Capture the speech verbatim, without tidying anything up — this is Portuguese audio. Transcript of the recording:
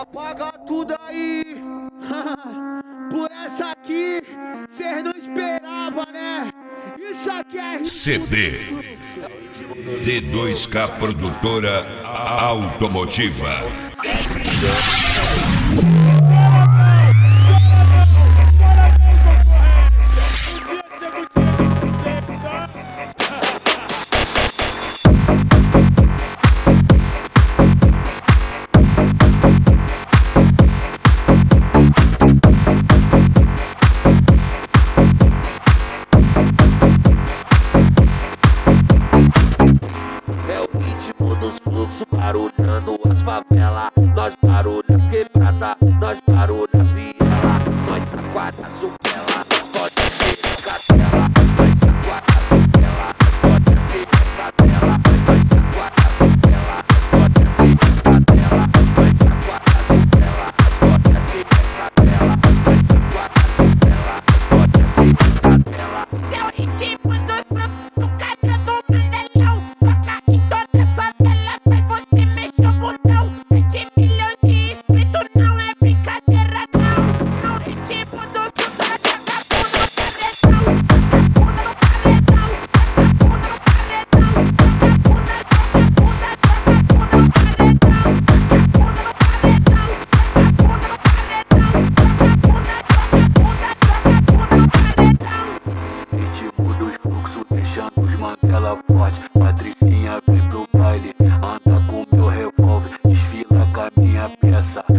Apaga tudo aí. Por essa aqui, cês não esperava, né? Isso aqui é C D D dois K Produtora Automotiva. Barulhando as favelas, nós barulha as quebrada, nós barulha as viela, nós saquada a supela, nós pode ser cadela, nós saquada a supela, nós pode ser cadela, nós saquada a supela, nós pode ser cadela, nós saquada a supela, nós pode ser cadela, nós saquada a supela, nós pode ser cadela. Seu ritmo do fluxo, cadê do bandelão? Toca em toda essa tela, faz você mexer o botão. Sete milhões de inscritos não é brincadeira não. No ritmo do fluxo, taca a bunda no paredão. Taca a bunda no paredão. Taca a bunda no paredão. Taca a bunda, taca a bunda, taca a bunda no paredão. Taca a bunda no paredão. Taca a bunda no paredão. Taca a bunda, taca a bunda, taca a bunda no paredão. Ritmo dos fluxos, deixando os mantela forte. Patricinha vem pro baile, anda com meu revólver, desfila com a minha peça.